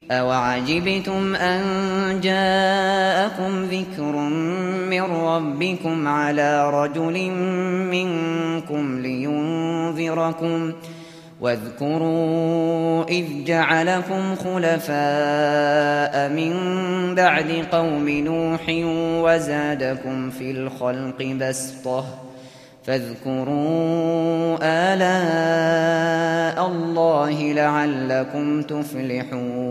أَوَعَجِبْتُمْ أَن جَاءَكُمْ ذِكْرٌ مِّن رَّبِّكُمْ عَلَىٰ رَجُلٍ مِّنكُمْ لِيُنذِرَكُمْ ۚ وَاذْكُرُوا إِذْ جَعَلَكُمْ خُلَفَاءَ مِن بَعْدِ قَوْمِ نُوحٍ وَزَادَكُمْ فِي الْخَلْقِ بَسْطَةً ۖ فاذكروا آلاء الله لعلكم تفلحون.